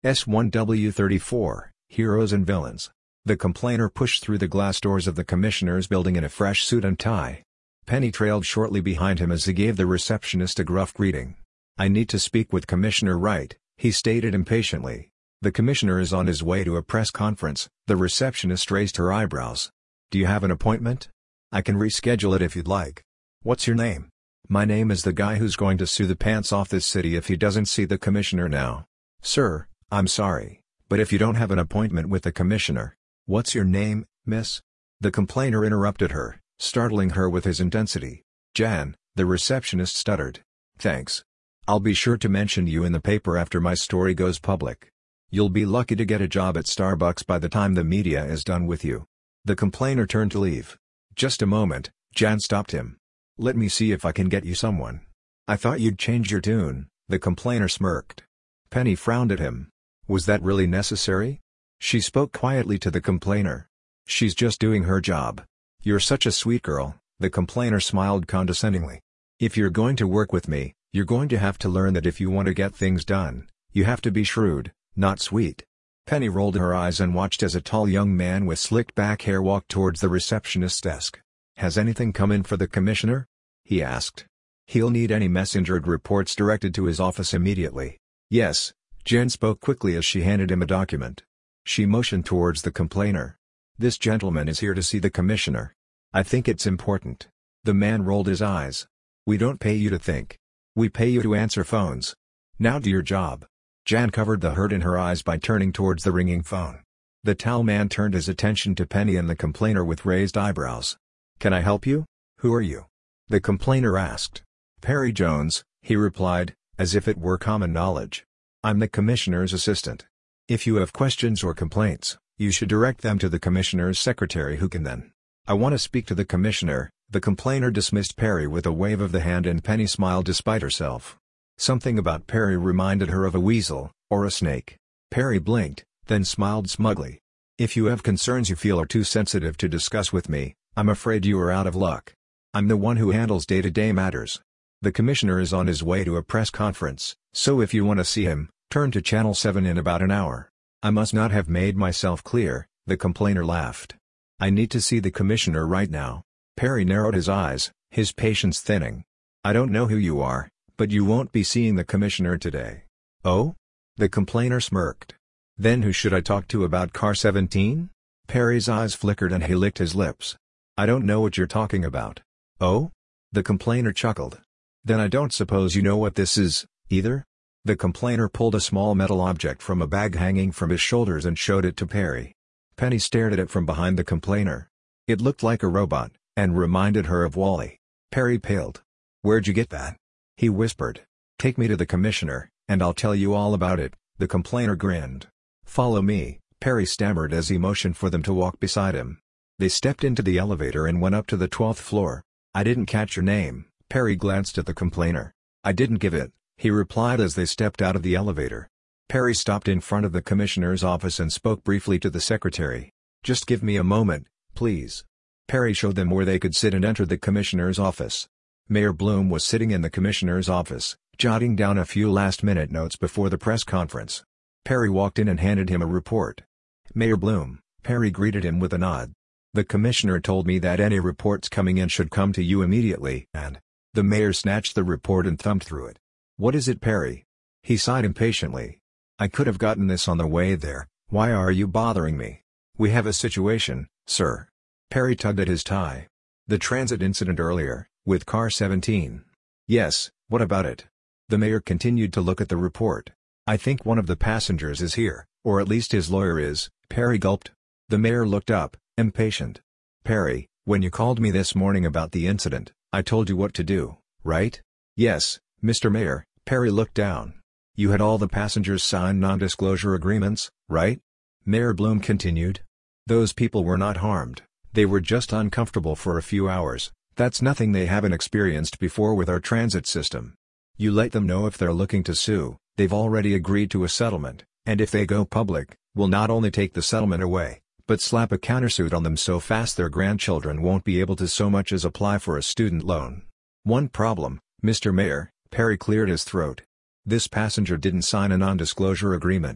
S1W34, Heroes and Villains. The complainer pushed through the glass doors of the commissioner's building in a fresh suit and tie. Penny trailed shortly behind him as he gave the receptionist a gruff greeting. "I need to speak with Commissioner Wright," he stated impatiently. "The commissioner is on his way to a press conference." The receptionist raised her eyebrows. "Do you have an appointment? I can reschedule it if you'd like." "What's your name?" "My name is the guy who's going to sue the pants off this city if he doesn't see the commissioner now." "Sir, I'm sorry, but if you don't have an appointment with the commissioner—" "What's your name, miss?" The complainer interrupted her, startling her with his intensity. "Jan," the receptionist stuttered. "Thanks. I'll be sure to mention you in the paper after my story goes public. You'll be lucky to get a job at Starbucks by the time the media is done with you." The complainer turned to leave. "Just a moment," Jan stopped him. "Let me see if I can get you someone." "I thought you'd change your tune," the complainer smirked. Penny frowned at him. Was that really necessary? She spoke quietly to the complainer. "She's just doing her job." "You're such a sweet girl," the complainer smiled condescendingly. "If you're going to work with me, you're going to have to learn that if you want to get things done, you have to be shrewd, not sweet." Penny rolled her eyes and watched as a tall young man with slicked back hair walked towards the receptionist's desk. "Has anything come in for the commissioner?" he asked. "He'll need any messengered reports directed to his office immediately." "Yes," Jen spoke quickly as she handed him a document. She motioned towards the complainer. "This gentleman is here to see the commissioner. I think it's important." The man rolled his eyes. "We don't pay you to think. We pay you to answer phones. Now do your job." Jan covered the hurt in her eyes by turning towards the ringing phone. The tall man turned his attention to Penny and the complainer with raised eyebrows. "Can I help you? Who are you?" the complainer asked. "Perry Jones," he replied, as if it were common knowledge. "I'm the commissioner's assistant. If you have questions or complaints, you should direct them to the commissioner's secretary who can then—" "I want to speak to the commissioner," the complainer dismissed Perry with a wave of the hand, and Penny smiled despite herself. Something about Perry reminded her of a weasel, or a snake. Perry blinked, then smiled smugly. "If you have concerns you feel are too sensitive to discuss with me, I'm afraid you are out of luck. I'm the one who handles day-to-day matters. The commissioner is on his way to a press conference, so if you want to see him, turn to Channel 7 in about an hour." "I must not have made myself clear," the complainer laughed. "I need to see the commissioner right now." Perry narrowed his eyes, his patience thinning. "I don't know who you are, but you won't be seeing the commissioner today." "Oh?" the complainer smirked. "Then who should I talk to about Car 17? Perry's eyes flickered and he licked his lips. "I don't know what you're talking about." "Oh?" the complainer chuckled. "Then I don't suppose you know what this is, either?" The complainer pulled a small metal object from a bag hanging from his shoulders and showed it to Perry. Penny stared at it from behind the complainer. It looked like a robot, and reminded her of Wall-E. Perry paled. "Where'd you get that?" he whispered. "Take me to the commissioner, and I'll tell you all about it," the complainer grinned. "Follow me," Perry stammered as he motioned for them to walk beside him. They stepped into the elevator and went up to the 12th floor. "I didn't catch your name," Perry glanced at the complainer. "I didn't give it," he replied as they stepped out of the elevator. Perry stopped in front of the commissioner's office and spoke briefly to the secretary. "Just give me a moment, please." Perry showed them where they could sit and entered the commissioner's office. Mayor Bloom was sitting in the commissioner's office, jotting down a few last-minute notes before the press conference. Perry walked in and handed him a report. "Mayor Bloom," Perry greeted him with a nod. "The commissioner told me that any reports coming in should come to you immediately, and—" The mayor snatched the report and thumbed through it. "What is it, Perry?" He sighed impatiently. "I could have gotten this on the way there, why are you bothering me?" "We have a situation, sir." Perry tugged at his tie. "The transit incident earlier, with Car 17. "Yes, what about it?" The mayor continued to look at the report. "I think one of the passengers is here, or at least his lawyer is," Perry gulped. The mayor looked up, impatient. "Perry, when you called me this morning about the incident, I told you what to do, right?" "Yes, Mr. Mayor." Perry looked down. "You had all the passengers sign non-disclosure agreements, right?" Mayor Bloom continued. "Those people were not harmed, they were just uncomfortable for a few hours. That's nothing they haven't experienced before with our transit system. You let them know if they're looking to sue, they've already agreed to a settlement, and if they go public, we'll not only take the settlement away, but slap a countersuit on them so fast their grandchildren won't be able to so much as apply for a student loan. One problem, Mr. Mayor." Perry cleared his throat. "This passenger didn't sign a non-disclosure agreement.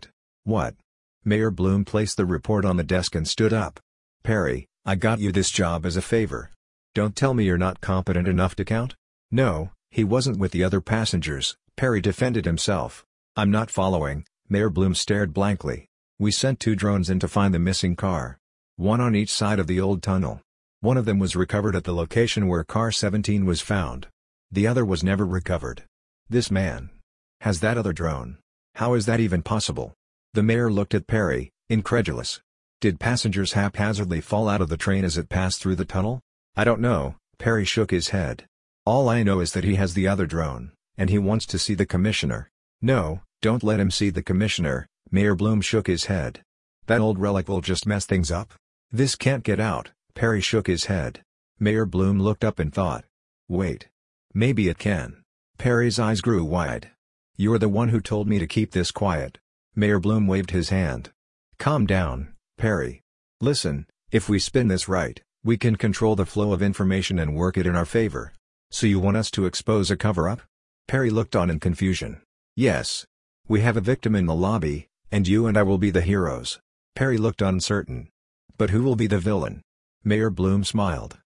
What? Mayor Bloom placed the report on the desk and stood up. Perry, I got you this job as a favor. Don't tell me you're not competent enough to count? No, he wasn't with the other passengers, Perry defended himself. I'm not following. Mayor Bloom stared blankly. We sent 2 drones in to find the missing car. One on each side of the old tunnel. One of them was recovered at the location where car 17 was found. The other was never recovered. This man has that other drone. How is that even possible? The mayor looked at Perry, incredulous. Did passengers haphazardly fall out of the train as it passed through the tunnel? I don't know, Perry shook his head. All I know is that he has the other drone, and he wants to see the commissioner. No, don't let him see the commissioner, Mayor Bloom shook his head. That old relic will just mess things up. This can't get out, Perry shook his head. Mayor Bloom looked up and thought. Wait. Maybe it can. Perry's eyes grew wide. You're the one who told me to keep this quiet. Mayor Bloom waved his hand. Calm down, Perry. Listen, if we spin this right, we can control the flow of information and work it in our favor. So you want us to expose a cover-up? Perry looked on in confusion. Yes. We have a victim in the lobby, and you and I will be the heroes. Perry looked uncertain. But who will be the villain? Mayor Bloom smiled.